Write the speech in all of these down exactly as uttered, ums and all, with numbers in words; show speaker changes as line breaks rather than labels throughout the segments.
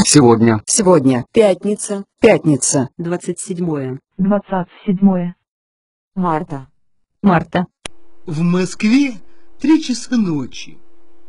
Сегодня.
Сегодня. Пятница. Пятница.
двадцать седьмое.
двадцать седьмое.
Марта.
Марта.
В Москве три часа ночи.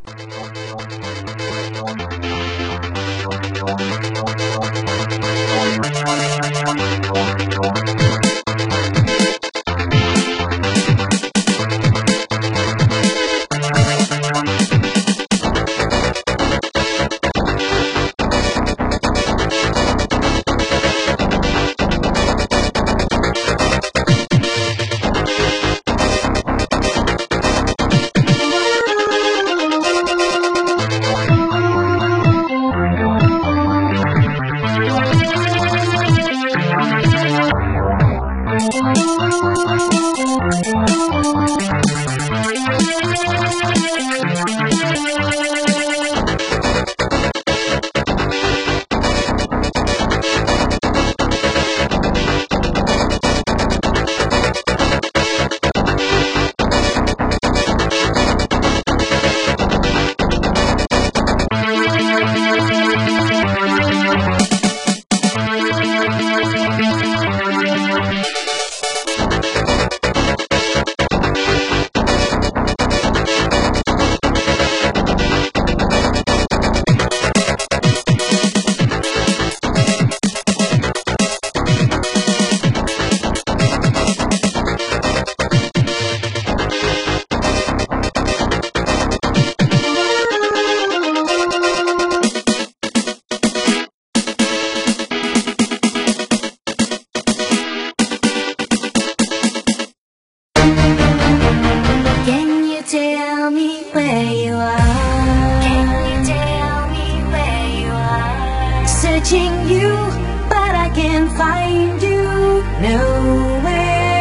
Tell me where you are. Can you tell me where you are? Searching you, but I can't find you nowhere.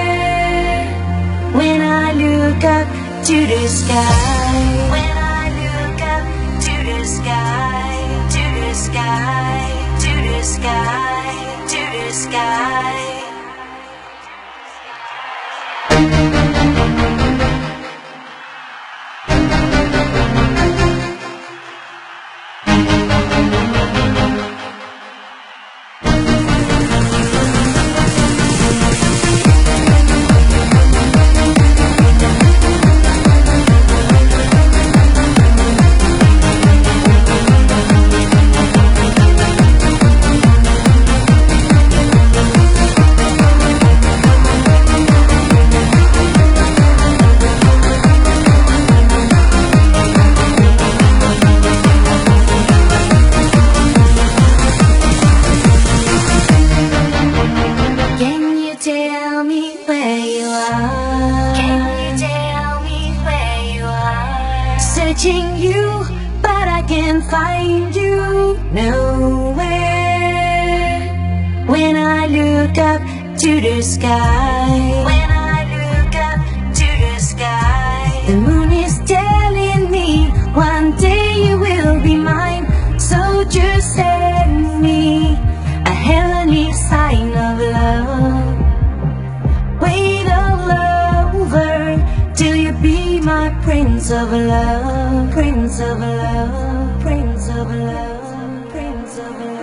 When I look up to the sky, when I look up to the sky, to the sky, to the sky, to the sky. Tell me where you are. Can you tell me where you are? Searching you, but I can't find you nowhere. When I look up to the sky, when I look up to the sky, the moon is telling me one day you will be mine. So just send me a heavenly sign of love. Wait all over till you be my prince of love, prince of love, prince of love, prince of love.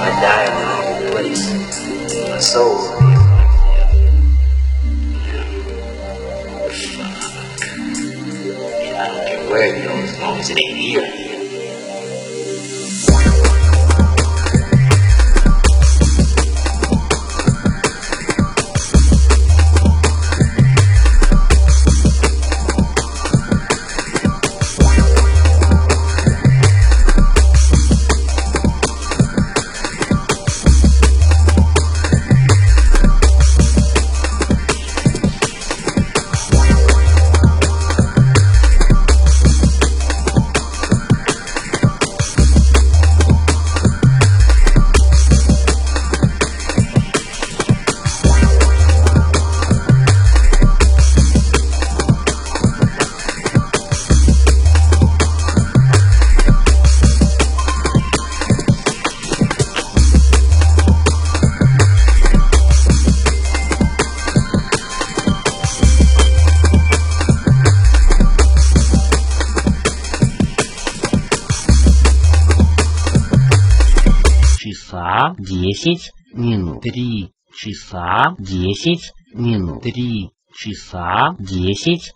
I die in the wrong place. My soul will be fuck. And I don't care where it goes as long as it ain't here.
Часа десять минут. Три часа десять минут. Три часа десять.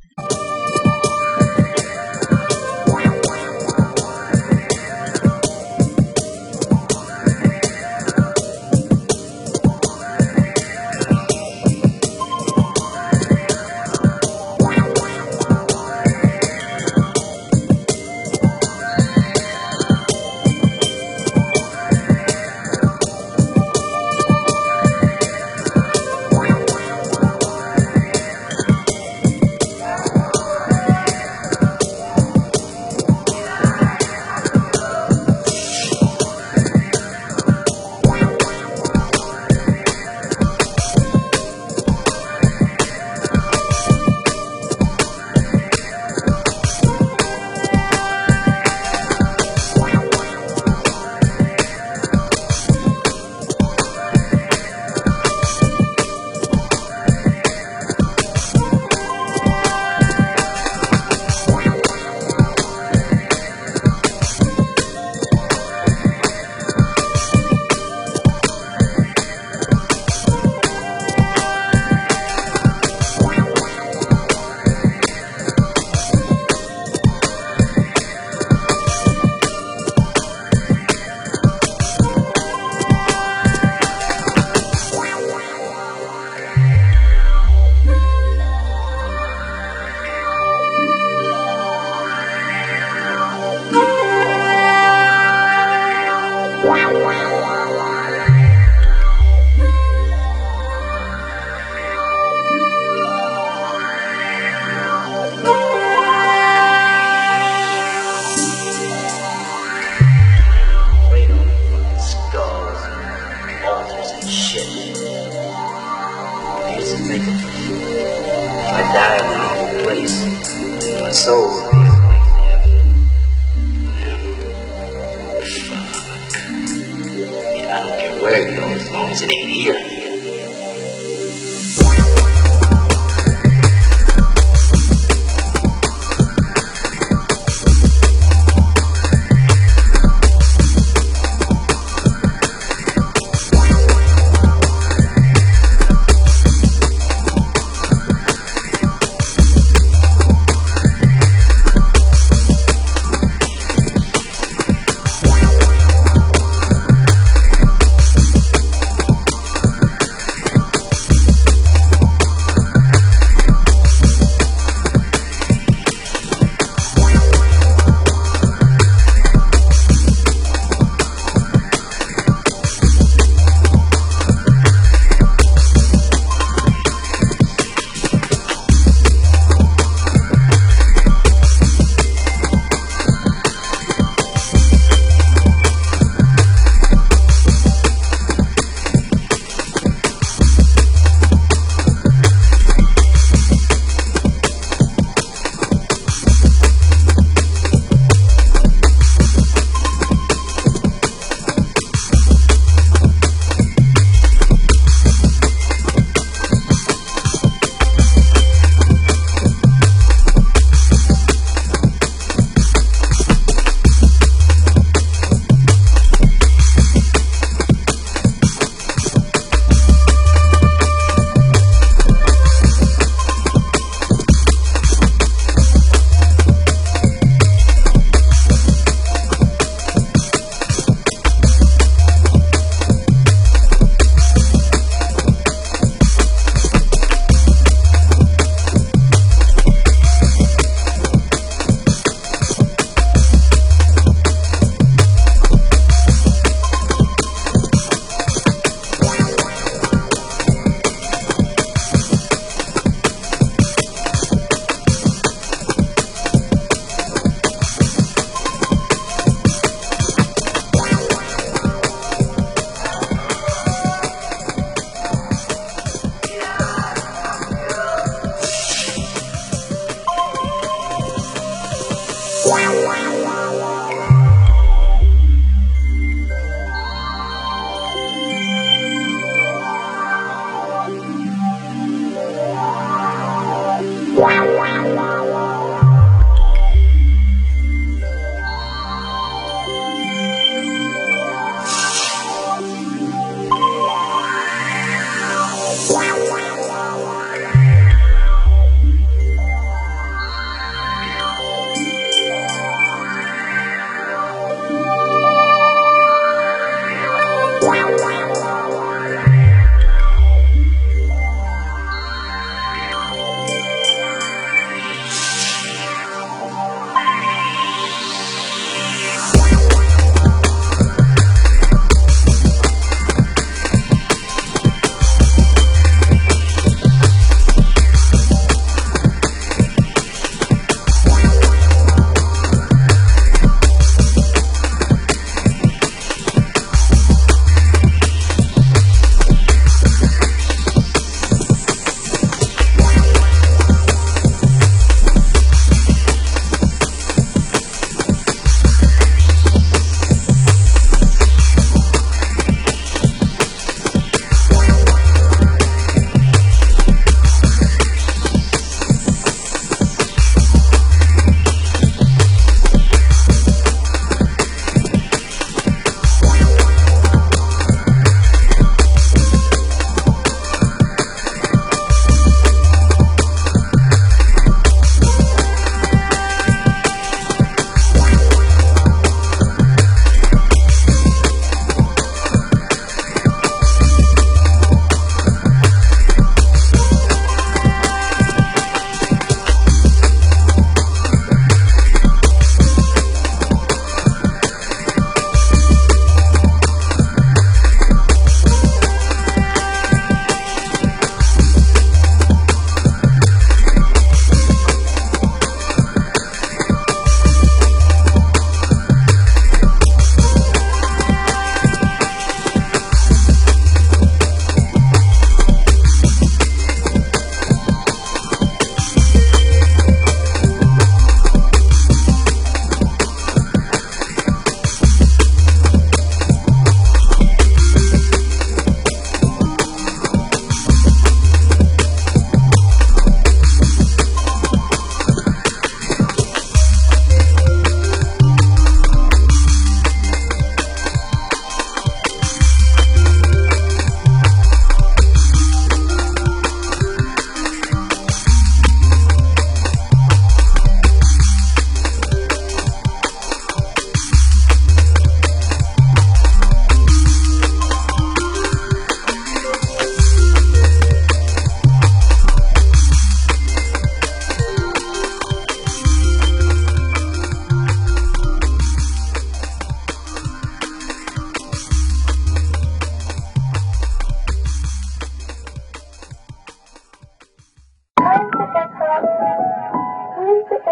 I die in the wrong place. My soul will be fuck. And I don't care where it goes as long as it ain't here.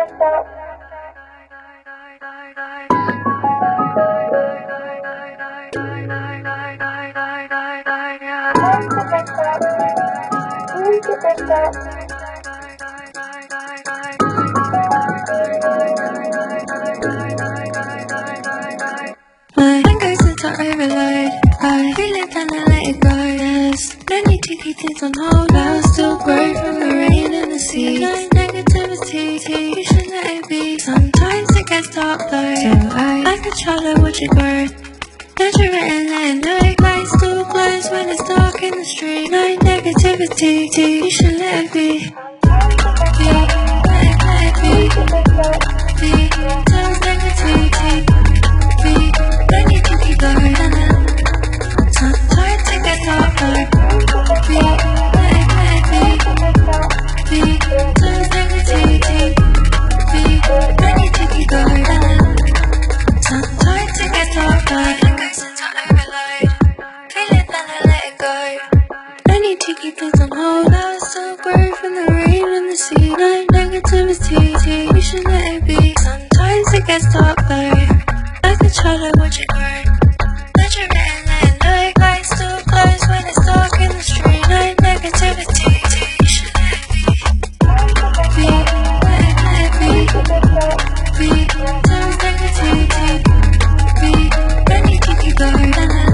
My fingers into overload. I feel it and I let it go. There's many to keep things on hold. I'll still grow from the rain and the sea. No negativity, you should let it be. Sometimes it gets dark though, so I like a child, I watch it grow. Nurture it and let it know. Light still glows when it's dark in the street. No negativity, you should let it be. Be, let it, let it be. Be, tell negativity. Be, let it keep you going. Sometimes it gets dark though. Be, let it, let it be. Be, tell negativity. Be, let it keep you going. Sometimes it gets dark though. Fingers into overload. Feel it then I let it go. No need to keep things on hold. I'll still grow from the rain and the sea. No negativity, you should let it be. Sometimes it gets dark though. Like a child, I watch it grow. Nurture it and let it know. Light still glows when it's dark in the street. No negativity, you should let it be. Be, let it, let it be. Be, tell negativity. Be, let me keep you going.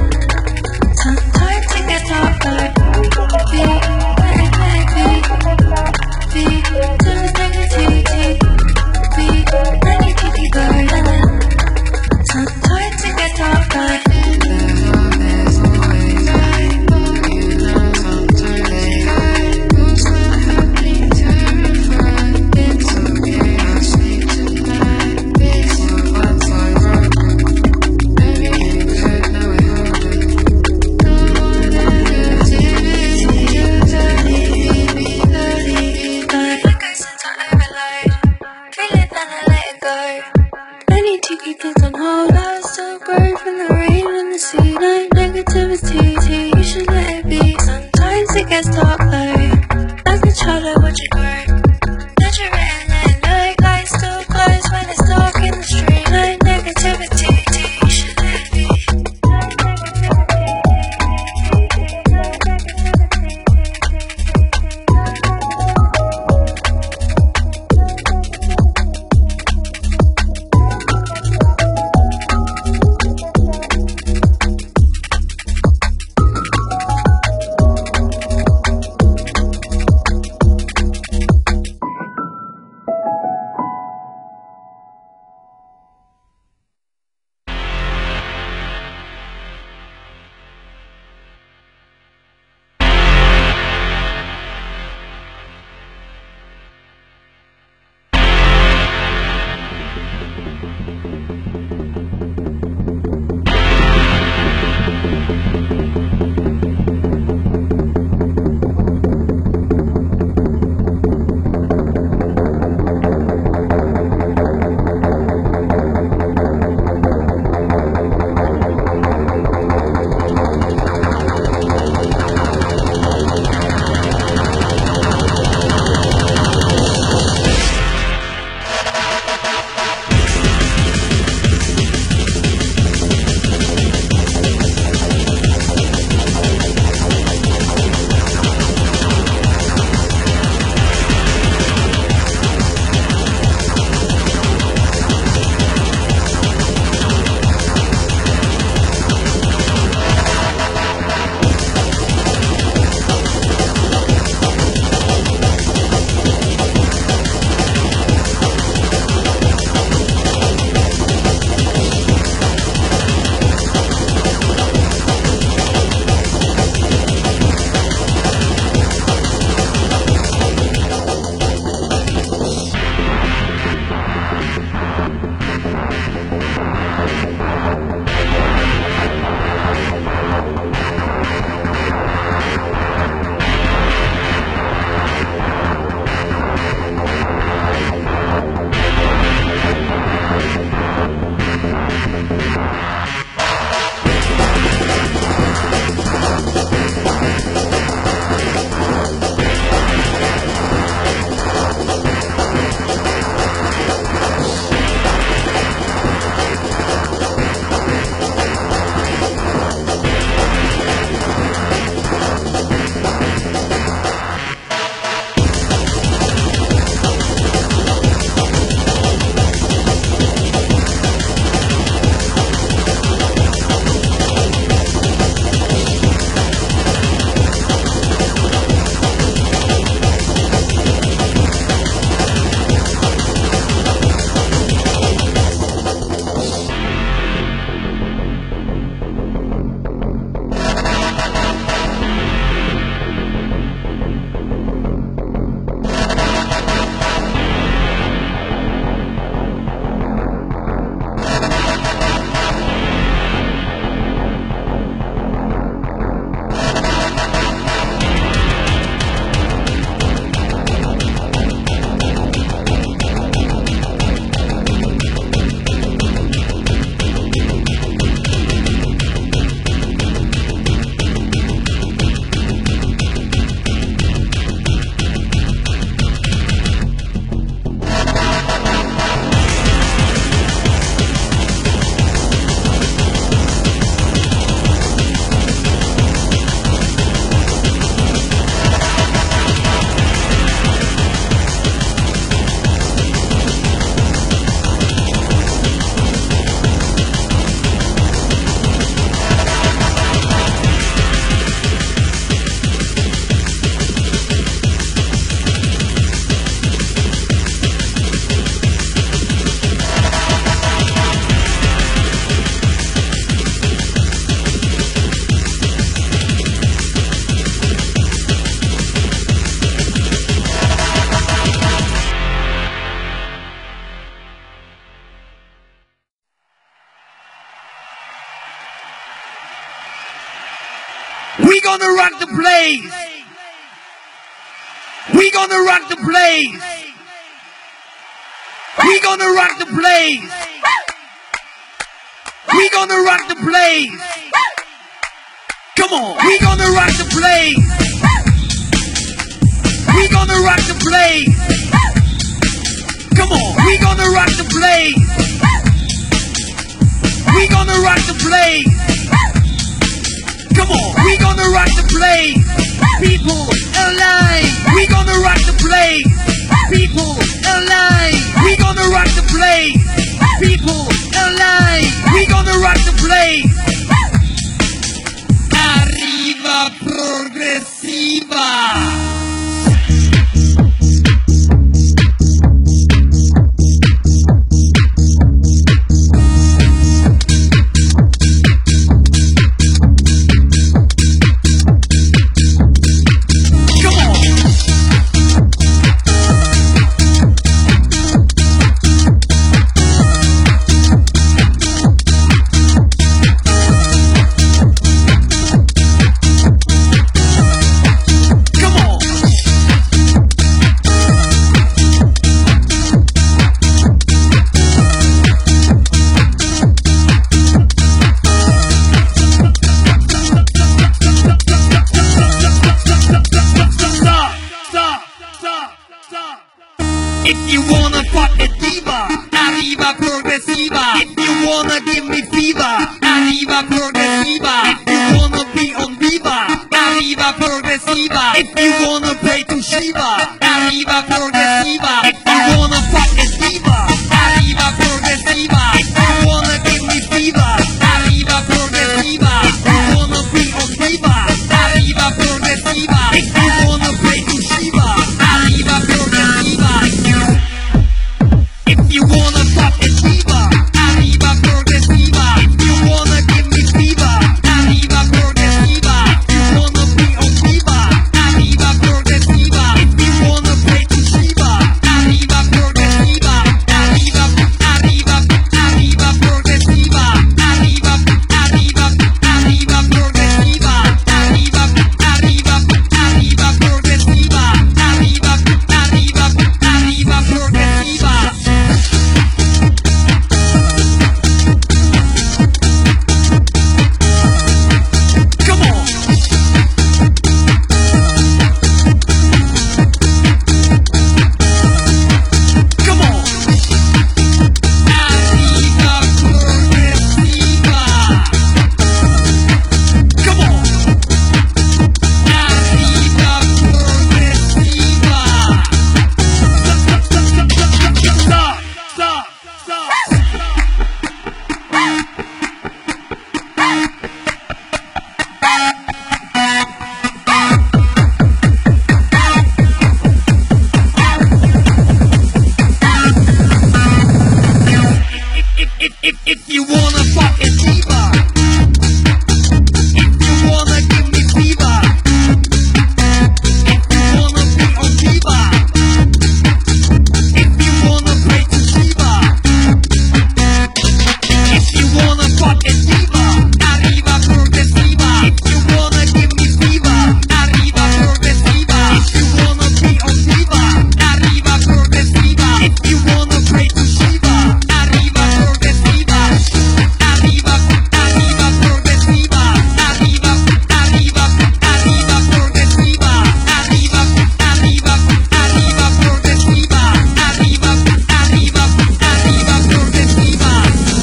Sometimes it gets dark though. Be, let it, let it be. Be, tell negativity. Be, let me keep you going. Sometimes it gets dark though. There's always time for you know sometimes it's not happening to refine. It's okay, I'll sleep tonight. It's not what's like wrong. Everything good, now it happened. No negativity, just let it be, let it be. My fingers into overload. Feel it then I let it go. No need to keep things on hold. I'll still grow from the rain and the sea. No negativity, you should let it be. Sometimes it gets dark though. As a child, I watch it grow. Nurture it and let it know. Light still glows when it's dark in the street. No negativity, you should let it be.
We gonna rock the place. We gonna rock the place. We gonna rock the place. We gonna rock the place. Come on, we gonna rock the place. We gonna rock the place. Come on, we gonna rock the place. We gonna rock the place. Come on, we gonna rock the place. People alive, we gonna rock the place. People alive, we gonna rock the place. People alive, we gonna rock the place. Arriva progressiva. If you wanna fuck a diva, arriva progressiva. If you wanna give me fever, arriva progressiva. If you wanna be on Viva, arriva progressiva. If you wanna pray to Shiva, arriva progressiva. If you wanna fuck a diva, arriva progressiva. If you wanna give me fever, arriva progressiva. If you wanna be on Viva, arriva progressiva. If you wanna pray to Shiva, arriva progressiva. If you wanna fuck a diva, arriva progressiva. If you wanna give me fever, arriva progressiva. If you wanna be on Viva, arriva progressiva. If you wanna pray to Shiva, arriva progressiva. Arriva, arriva, arriva progressiva. Arriva, arriva, arriva progressiva. Arriva, arriva, arriva progressiva. Arriva, arriva, arriva progressiva. Come on. Come on. Arriva progressiva. Come on. Arriva progressiva. Stop, stop, stop. If, if, if, if you wanna fuck a diva, if you wanna give me fever, if you wanna be on Viva, if you wanna pray to Shiva, if you wanna fuck a diva, arriva progressiva. If you wanna give me fever, arriva progressiva. If you wanna be on Viva, arriva progressiva. If you wanna pray to Shiva, arriva progressiva. Arriva, arriva progressiva. Arriva, arriva, arriva progressiva. Arriva, arriva, arriva progressiva. Arriva, arriva, arriva progressiva.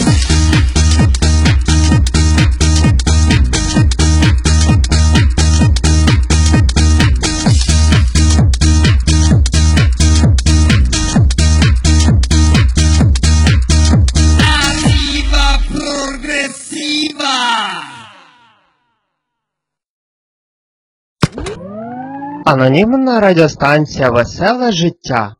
Arriva progressiva.
Анонімна радіостанція «Веселе життя».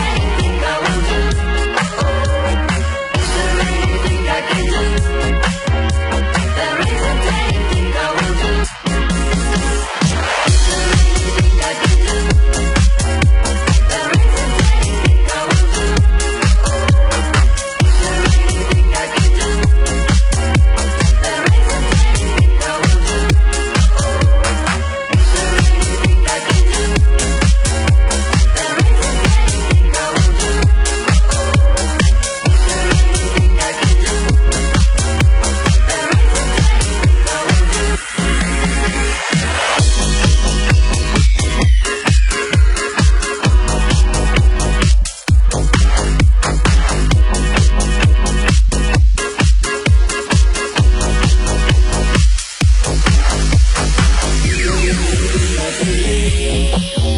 There isn't anything I can do.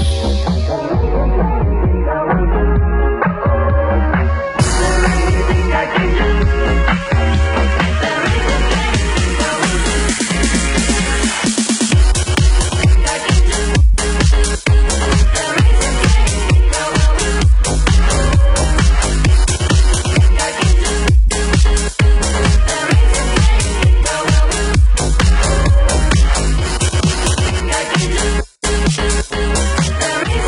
There is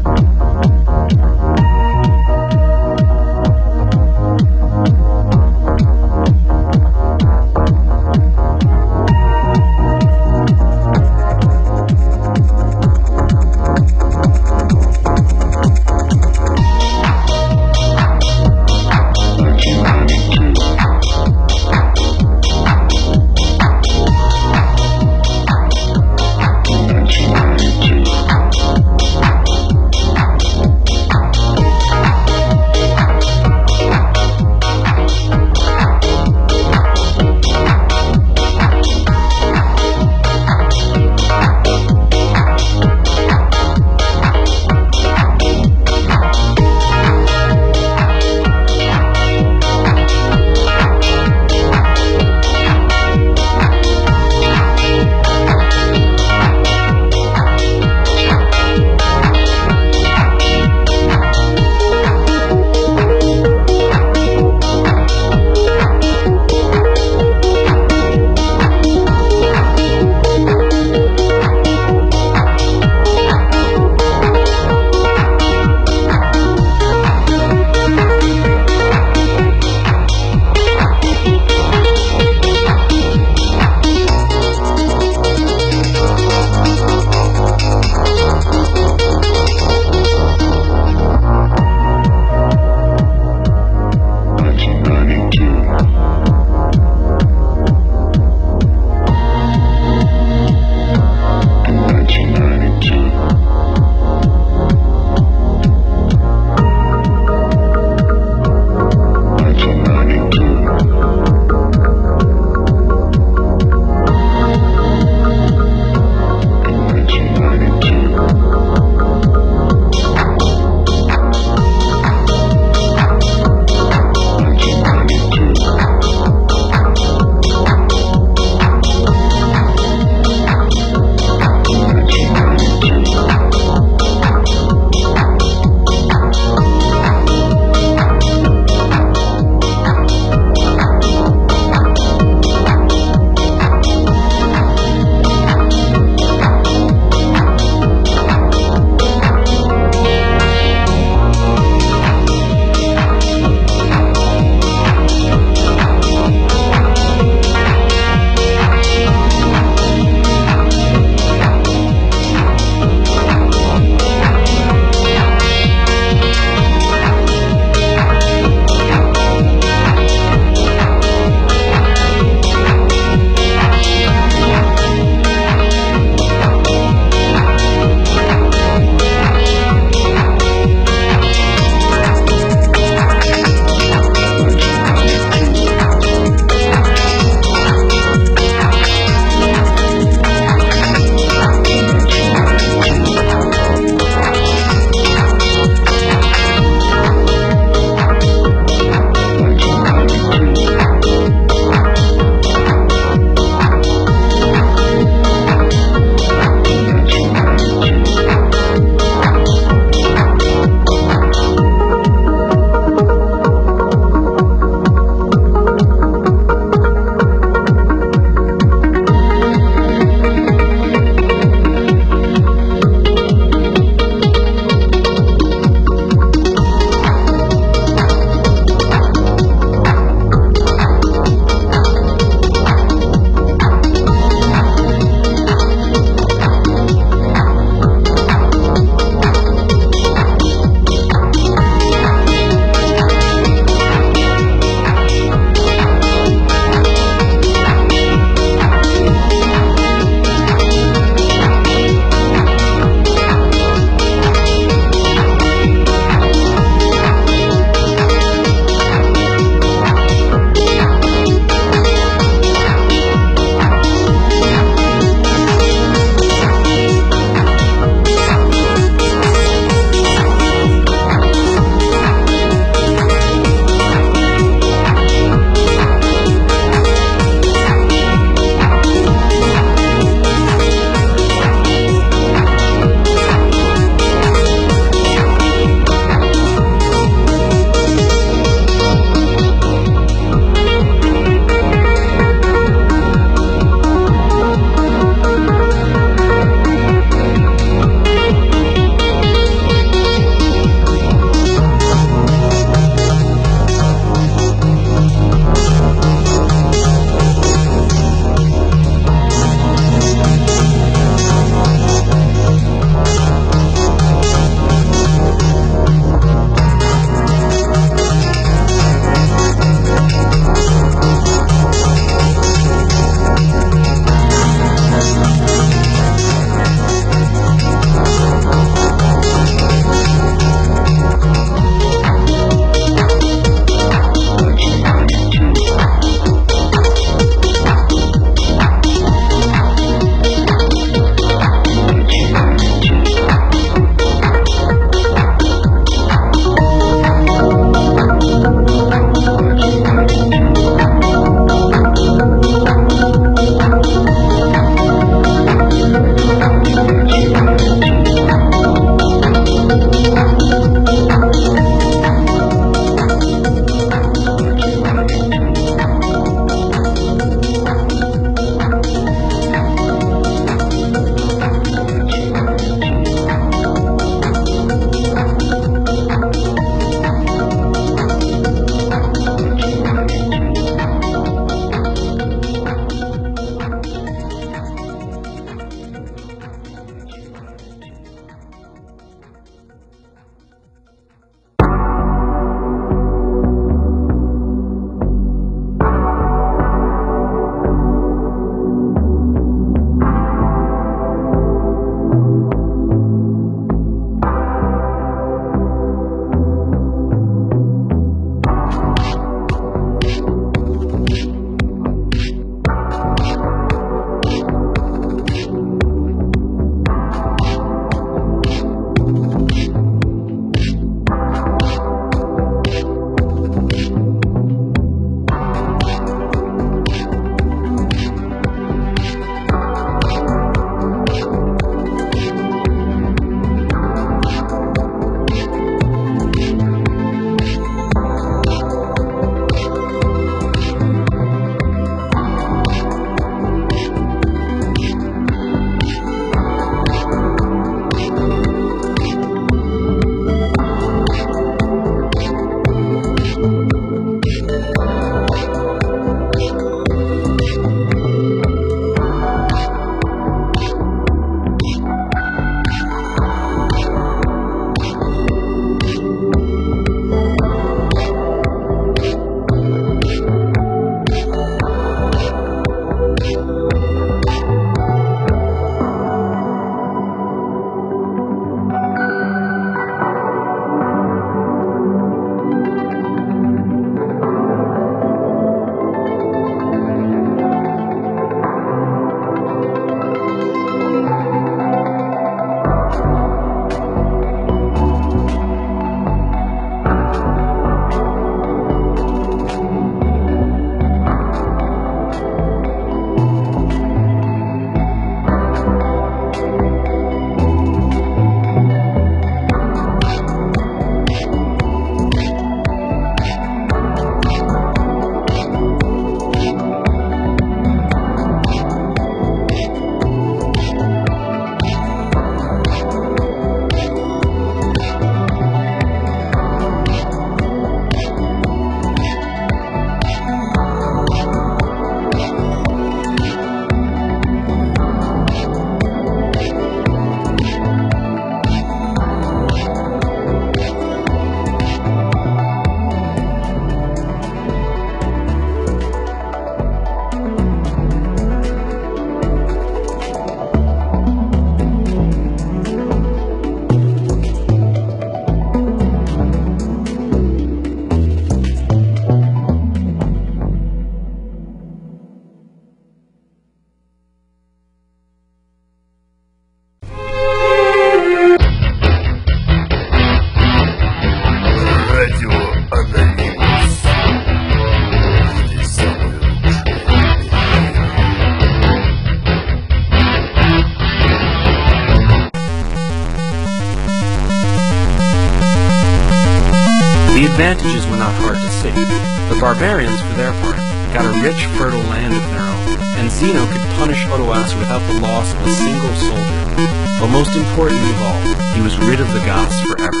advantages were not hard to see. The barbarians, for their part, got a rich, fertile land of their own, and Zeno could punish Odoacer without the loss of a single soldier. But most important of all, he was rid of the Goths forever.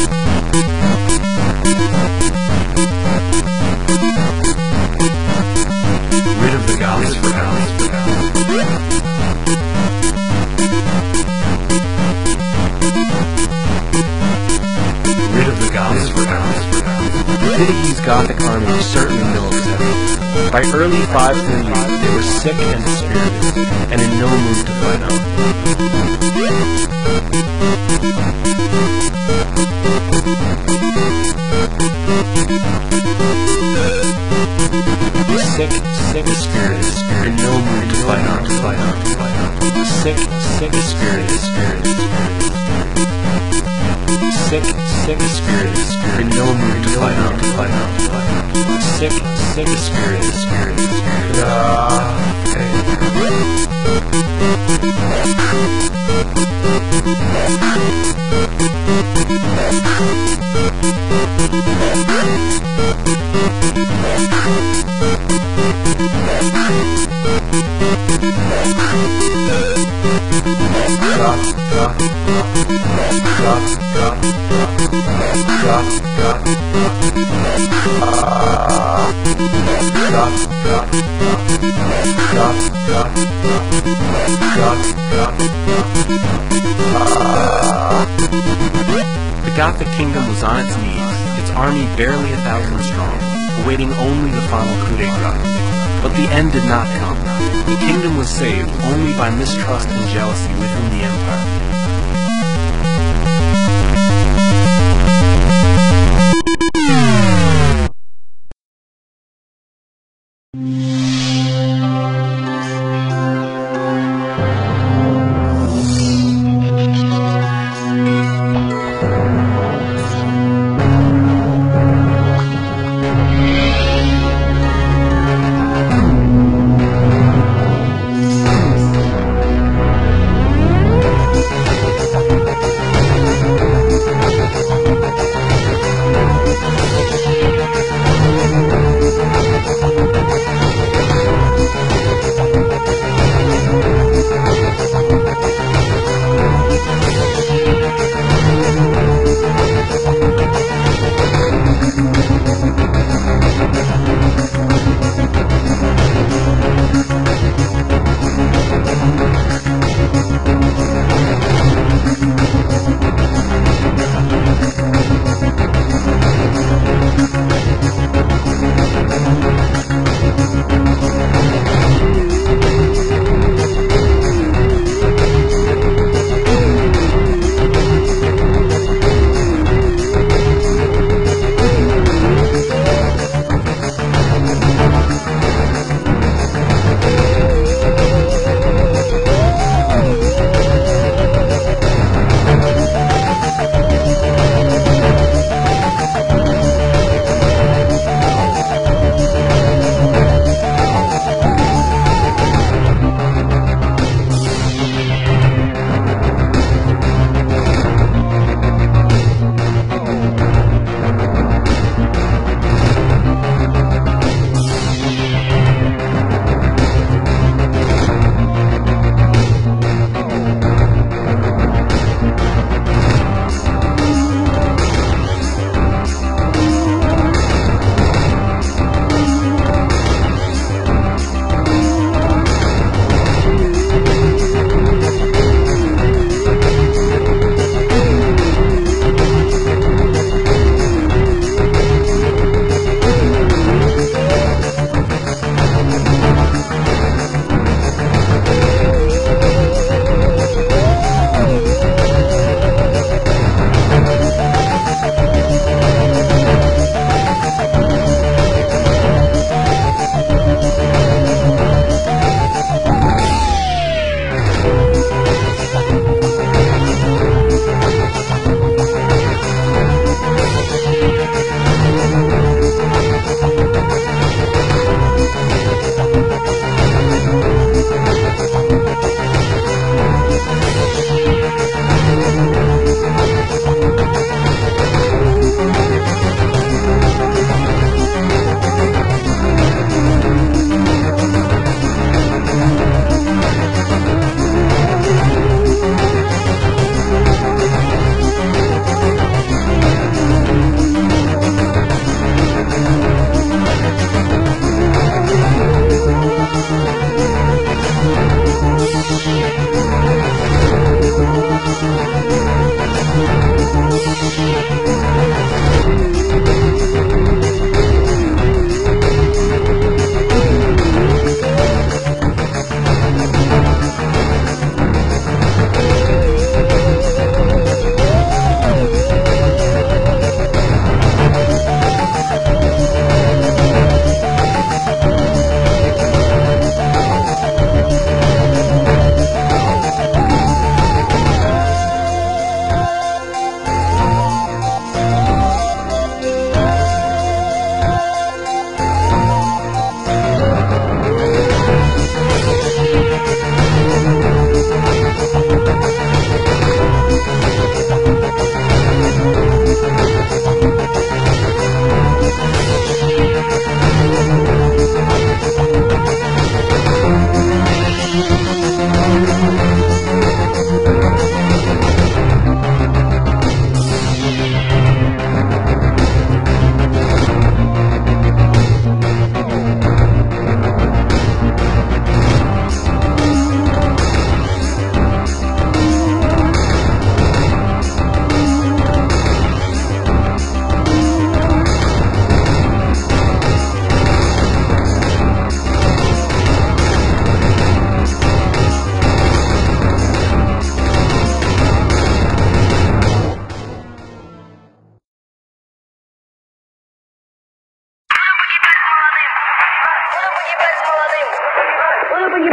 Rid of the Goths forever. Rid of the Goths forever. Pitti's Gothic army was certainly no exception. By early five thirty, they were sick and dispirited, and in no mood to fight on. Sick, sick, dispirited, in no mood to fight on, to fight on, to fight on. Sick, sick, dispirited, spirited, spirited. Sick, sick, spirited, in no mood to fight on, to fight on, to fight on. Sick, sick, spirited, spirited, spirited. Ah, okay. The Gothic kingdom was on its knees, its army barely a thousand strong, awaiting only the final coup d'etat. But the end did not come. The kingdom was saved only by mistrust and jealousy within the empire.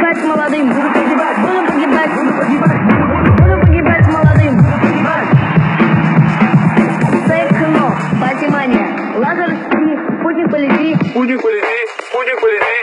погибать молодым, буду погибать, буду погибать, буду погибать, буду погибать молодым, буду погибать. Сейф кино, Батимания, лазер спи, Путин полети,
Путин полети, Путин полети.